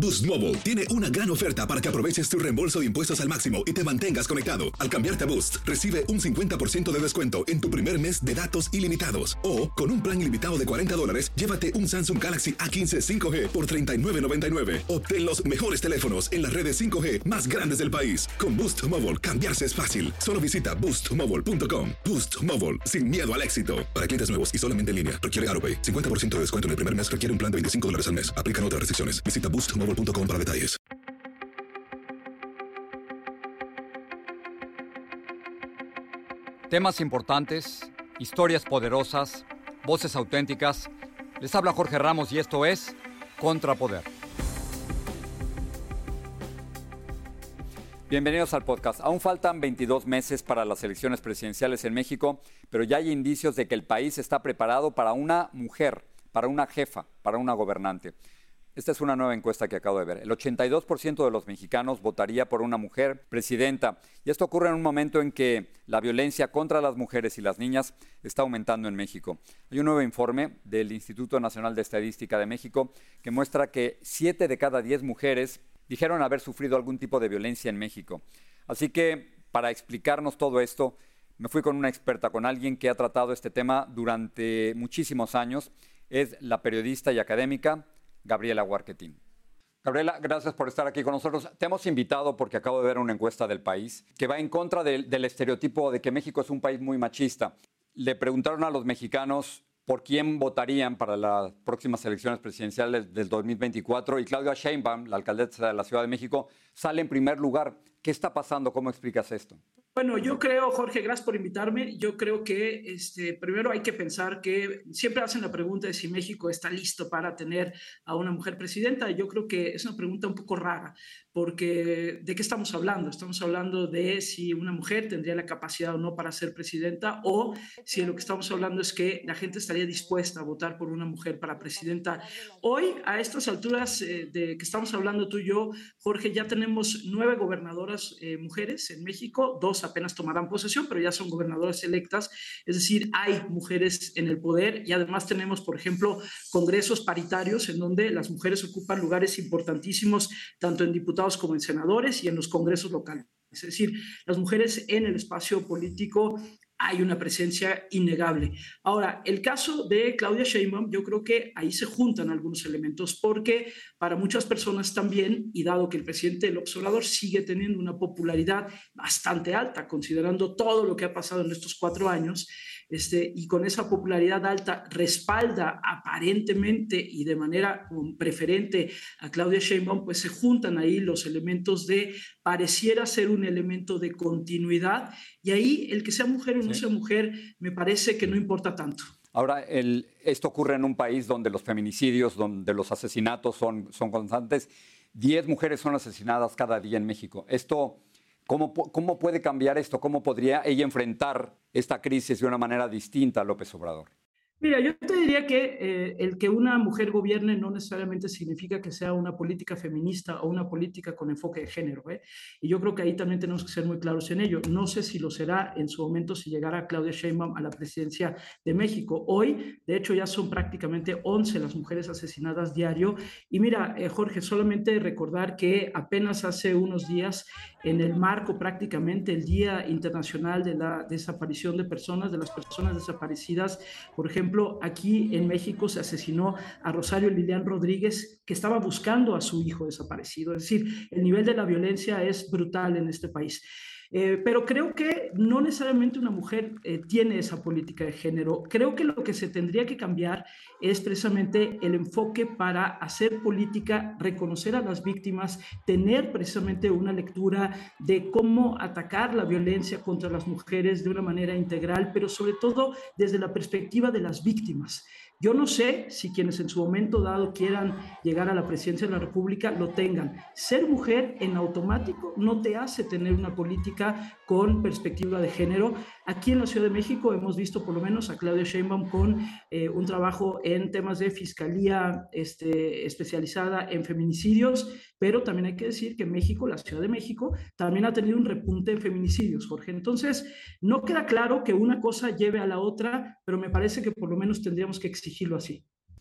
Boost Mobile tiene una gran oferta para que aproveches tu reembolso de impuestos al máximo y te mantengas conectado. Al cambiarte a Boost, recibe un 50% de descuento en tu primer mes de datos ilimitados. O, con un plan ilimitado de $40, llévate un Samsung Galaxy A15 5G por $39.99. Obtén los mejores teléfonos en las redes 5G más grandes del país. Con Boost Mobile, cambiarse es fácil. Solo visita boostmobile.com. Boost Mobile, sin miedo al éxito. Para clientes nuevos y solamente en línea, requiere AroPay. 50% de descuento en el primer mes requiere un plan de $25 al mes. Aplican otras restricciones. Visita boostmobile.com para detalles. Temas importantes, historias poderosas, voces auténticas. Les habla Jorge Ramos y esto es Contrapoder. Bienvenidos al podcast. Aún faltan 22 meses para las elecciones presidenciales en México, pero ya hay indicios de que el país está preparado para una mujer, para una jefa, para una gobernante. Esta es una nueva encuesta que acabo de ver. El 82% de los mexicanos votaría por una mujer presidenta. Y esto ocurre en un momento en que la violencia contra las mujeres y las niñas está aumentando en México. Hay un nuevo informe del Instituto Nacional de Estadística de México que muestra que 7 de cada 10 mujeres dijeron haber sufrido algún tipo de violencia en México. Así que, para explicarnos todo esto, me fui con una experta, con alguien que ha tratado este tema durante muchísimos años. Es la periodista y académica Gabriela Guarquetín. Gabriela, gracias por estar aquí con nosotros. Te hemos invitado porque acabo de ver una encuesta del País que va en contra del estereotipo de que México es un país muy machista. Le preguntaron a los mexicanos por quién votarían para las próximas elecciones presidenciales del 2024 y Claudia Sheinbaum, la alcaldesa de la Ciudad de México, sale en primer lugar. ¿Qué está pasando? ¿Cómo explicas esto? Bueno, yo creo, Jorge, gracias por invitarme. Yo creo que primero hay que pensar que siempre hacen la pregunta de si México está listo para tener a una mujer presidenta. Yo creo que es una pregunta un poco rara, porque ¿de qué estamos hablando? Estamos hablando de si una mujer tendría la capacidad o no para ser presidenta, o si lo que estamos hablando es que la gente estaría dispuesta a votar por una mujer para presidenta. Hoy, a estas alturas de que estamos hablando tú y yo, Jorge, ya tenemos 9 gobernadoras mujeres en México, 2 apenas tomarán posesión, pero ya son gobernadoras electas, es decir, hay mujeres en el poder y además tenemos, por ejemplo, congresos paritarios en donde las mujeres ocupan lugares importantísimos, tanto en diputados como en senadores y en los congresos locales. Es decir, las mujeres en el espacio político hay una presencia innegable. Ahora, el caso de Claudia Sheinbaum, yo creo que ahí se juntan algunos elementos, porque para muchas personas también, y dado que el presidente López Obrador sigue teniendo una popularidad bastante alta, considerando todo lo que ha pasado en estos 4 años, y con esa popularidad alta respalda aparentemente y de manera preferente a Claudia Sheinbaum, pues se juntan ahí los elementos de pareciera ser un elemento de continuidad, y ahí el que sea mujer o no sea mujer me parece que no importa tanto. Ahora, esto ocurre en un país donde los feminicidios, donde los asesinatos son constantes. 10 mujeres son asesinadas cada día en México. Esto, ¿cómo puede cambiar esto? ¿Cómo podría ella enfrentar esta crisis de una manera distinta a López Obrador? Mira, yo te diría que el que una mujer gobierne no necesariamente significa que sea una política feminista o una política con enfoque de género, ¿eh? Y yo creo que ahí también tenemos que ser muy claros en ello. No sé si lo será en su momento si llegara Claudia Sheinbaum a la presidencia de México. Hoy, de hecho, ya son prácticamente 11 las mujeres asesinadas diario. Y mira, Jorge, solamente recordar que apenas hace unos días, en el marco prácticamente el Día Internacional de la Desaparición de Personas, de las personas desaparecidas, por ejemplo, aquí en México se asesinó a Rosario Lilian Rodríguez, que estaba buscando a su hijo desaparecido. Es decir, el nivel de la violencia es brutal en este país. Pero creo que no necesariamente una mujer tiene esa política de género. Creo que lo que se tendría que cambiar es precisamente el enfoque para hacer política, reconocer a las víctimas, tener precisamente una lectura de cómo atacar la violencia contra las mujeres de una manera integral, pero sobre todo desde la perspectiva de las víctimas. Yo no sé si quienes en su momento dado quieran llegar a la presidencia de la República lo tengan. Ser mujer en automático no te hace tener una política con perspectiva de género. Aquí en la Ciudad de México hemos visto por lo menos a Claudia Sheinbaum con un trabajo en temas de fiscalía especializada en feminicidios, pero también hay que decir que México, la Ciudad de México, también ha tenido un repunte en feminicidios, Jorge. Entonces, no queda claro que una cosa lleve a la otra, pero me parece que por lo menos tendríamos que exigirlo así.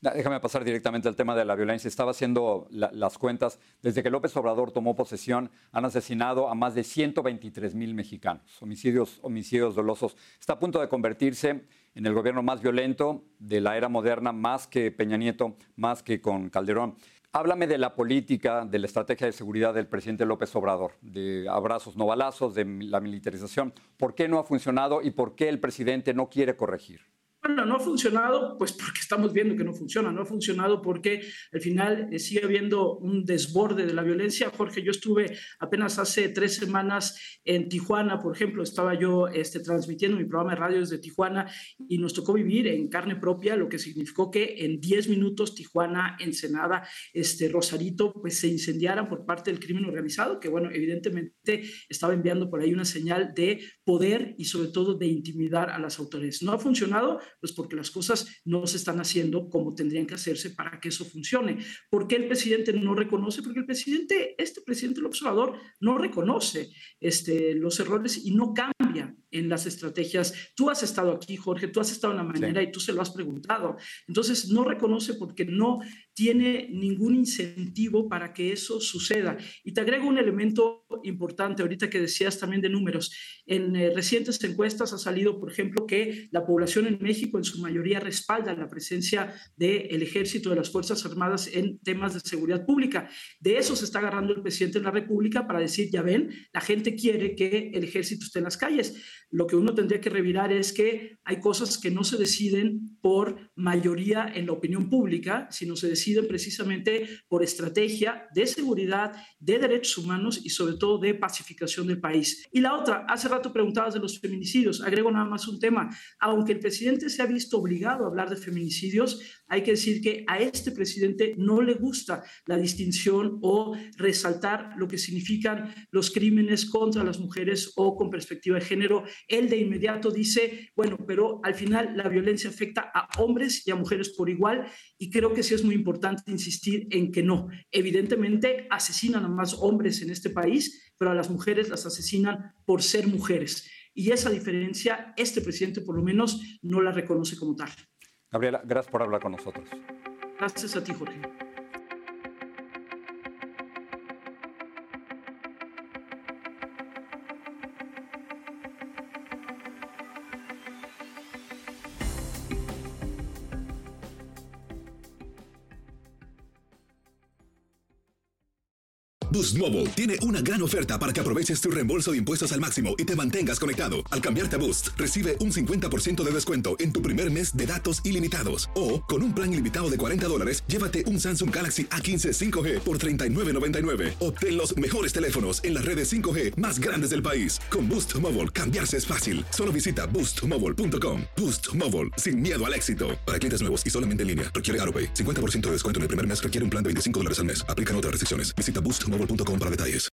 Déjame pasar directamente al tema de la violencia. Estaba haciendo las cuentas. Desde que López Obrador tomó posesión, han asesinado a más de 123,000 mexicanos. Homicidios dolosos. Está a punto de convertirse en el gobierno más violento de la era moderna, más que Peña Nieto, más que con Calderón. Háblame de la política, de la estrategia de seguridad del presidente López Obrador, de abrazos no balazos, de la militarización. ¿Por qué no ha funcionado y por qué el presidente no quiere corregir? Bueno, no ha funcionado, pues porque estamos viendo que no funciona. No ha funcionado porque al final sigue habiendo un desborde de la violencia. Jorge, yo estuve apenas hace 3 semanas en Tijuana, por ejemplo. Estaba yo transmitiendo mi programa de radio desde Tijuana y nos tocó vivir en carne propia lo que significó que en 10 minutos Tijuana, Ensenada, Rosarito, pues se incendiaran por parte del crimen organizado, que bueno, evidentemente estaba enviando por ahí una señal de poder y sobre todo de intimidar a las autoridades. No ha funcionado, pues porque las cosas no se están haciendo como tendrían que hacerse para que eso funcione. ¿Por qué el presidente no reconoce? Porque el presidente, el observador, no reconoce los errores y no cambia en las estrategias. Tú has estado aquí, Jorge, tú has estado en la mañana y tú se lo has preguntado. Entonces, no reconoce porque no tiene ningún incentivo para que eso suceda. Y te agrego un elemento importante, ahorita que decías también de números. En recientes encuestas ha salido, por ejemplo, que la población en México en su mayoría respalda la presencia del ejército, de las Fuerzas Armadas en temas de seguridad pública. De eso se está agarrando el presidente de la República para decir, ya ven, la gente quiere que el ejército esté en las calles. Lo que uno tendría que revirar es que hay cosas que no se deciden por mayoría en la opinión pública, sino se deciden precisamente por estrategia de seguridad, de derechos humanos y sobre todo de pacificación del país. Y la otra, hace rato preguntabas de los feminicidios, agrego nada más un tema. Aunque el presidente se ha visto obligado a hablar de feminicidios, hay que decir que a este presidente no le gusta la distinción o resaltar lo que significan los crímenes contra las mujeres o con perspectiva de género. Él de inmediato dice, bueno, pero al final la violencia afecta a hombres y a mujeres por igual, y creo que sí es muy importante insistir en que no. Evidentemente asesinan a más hombres en este país, pero a las mujeres las asesinan por ser mujeres. Y esa diferencia, este presidente por lo menos no la reconoce como tal. Gabriela, gracias por hablar con nosotros. Gracias a ti, Jorge. Boost Mobile tiene una gran oferta para que aproveches tu reembolso de impuestos al máximo y te mantengas conectado. Al cambiarte a Boost, recibe un 50% de descuento en tu primer mes de datos ilimitados. O, con un plan ilimitado de $40, llévate un Samsung Galaxy A15 5G por $39.99. Obtén los mejores teléfonos en las redes 5G más grandes del país. Con Boost Mobile, cambiarse es fácil. Solo visita boostmobile.com. Boost Mobile, sin miedo al éxito. Para clientes nuevos y solamente en línea, requiere AutoPay. 50% de descuento en el primer mes, requiere un plan de $25 al mes. Aplican otras restricciones. Visita boostmobile.com para detalles.